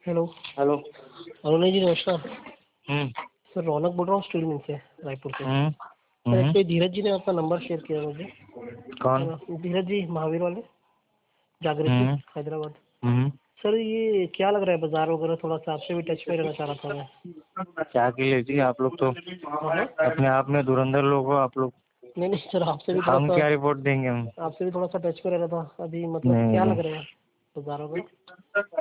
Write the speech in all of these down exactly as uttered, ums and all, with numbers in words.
Hello. Hello. Arun ji नमस्कार। हम्म sir रौनक बोल रहा हूँ स्टील मिल से, रायपुर से। हम्म सर हम्म एक्चुअली धीरज जी ने आपका नंबर शेयर किया मुझे, है कौन? ना। धीरज जी महावीर वाले, जागृति हम्म हैदराबाद। हम्म सर ये क्या लग रहा है बाजार वगैरह, थोड़ा सा आपसे भी टच में रहना चाह रहा था मैं। क्या के लिए जी? आप लोग तो हाँ हाँ। अपने आप में धुरंधर लोग हो आप लोग। नहीं नहीं सर, आपसे भी थोड़ा हम सा क्या रिपोर्ट देंगे हम? आपसे भी थोड़ा सा टच में रहना था अभी, मतलब नहीं क्या नहीं। लग रहा है बाजार वगैरह।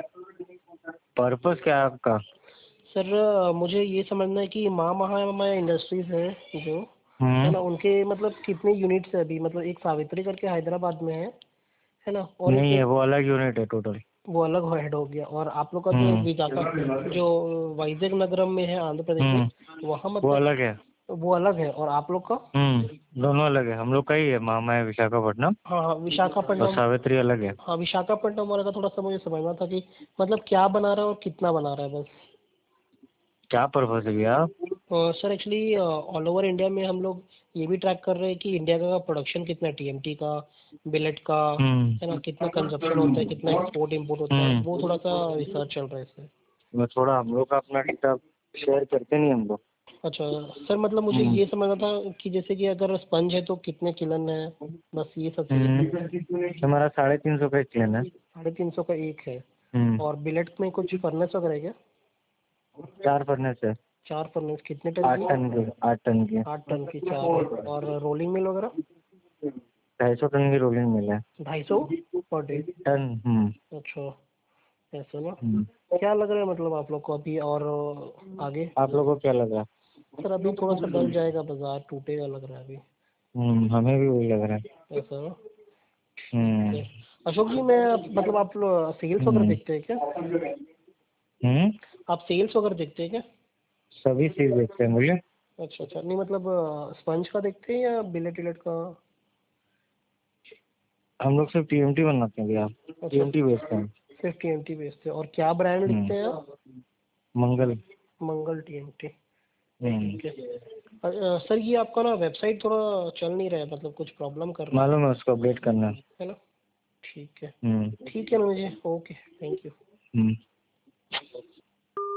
पर्पस क्या है आपका? सर मुझे ये समझना है कि माँ महामाया इंडस्ट्रीज है जो, है हम्म ना, उनके मतलब कितने यूनिट्स है अभी। मतलब एक सावित्री करके हैदराबाद में है है ना, और नहीं है, एक वो अलग यूनिट है टोटल। वो अलग हेड हो गया। और आप लोग का जो हम्म विजाका जो वाइजैक नगरम में है आंध्र प्रदेश में, हम्म वहाँ वो मतलब अलग है। वो अलग है। और आप लोग का? हम्म दोनों अलग है। हम लोग का ही है मामा है विशाखापट्टनम, हाँ हाँ और विशाखापट्टनम। सावित्री अलग है। हाँ विशाखापट्टनम वाला का थोड़ा सा मुझे समझना था कि मतलब क्या बना रहा है और कितना बना रहा है बस। क्या पर्पस है भैया? Sir actually all over India में हम लोग ये भी ट्रैक कर रहे हैं कि इंडिया का प्रोडक्शन कितना है, टीएमटी का, बिलेट का, हम्म है ना, कितना कंजप्शन होता है, कितना एक्सपोर्ट इंपोर्ट होता है, वो हम्म थोड़ा सा रिसर्च चल रहा है इसमें। मैं थोड़ा, हम लोग का अपना डेटा शेयर करते नहीं हम लोग। अच्छा सर, मतलब मुझे हम्म ये समझना था कि जैसे कि अगर स्पंज है तो कितने किलन है, बस ये सब चीज़ें समझना था। हम्म हमारा साढ़े तीन सौ का एक क्लेम है। साढ़े तीन सौ का एक है। हम्म और बिलेट में कुछ फर्नेस वगैरह है क्या? चार फर्नेस है। चार फर्नेस कितने टन आठ की? टन के आठ टन के आठ टन की चार है। और रोलिंग मिल वगैरह? ढाई सौ टन की रोलिंग मिल है। ढाई सौ पर डे। टन। हम्म अच्छा, ऐसा ना। हम्म क्या लग रहा है मतलब आप लोग को अभी और आगे? आप लोगों को क्या लगा? सर अभी थोड़ा सा डल जाएगा, बाजार टूटेगा लग रहा है अभी। हम्म हमें भी वही लग रहा है। ऐसा ना। ठीक हम्म है। अशोक जी, मैं मतलब आप सेल्स वगैरह हम्म देखते हैं क्या? हम्म आप सेल्स वगैरह देखते हैं क्या? सभी चीज देखते हैं मुझे। अच्छा अच्छा, नहीं मतलब स्पंज का देखते हैं या बिलेट विलेट का? हम लोग सिर्फ टीएमटी बनाते हैं भैया। अच्छा, टीएमटी बेचते हैं। सिर्फ टीएमटी बेचते हैं। और क्या ब्रांड लिखते हैं हम्म आप? मंगल। मंगल टीएमटी। हम्म ठीक है। अ, सर ये आपका ना वेबसाइट थोड़ा चल नहीं रहा है, मतलब कुछ प्रॉब्लम कर रहा है मालूम है, उसको अपडेट करना है। है ना। ठीक है। हम्म ठीक है ना मुझे। Okay, thank you. हम्म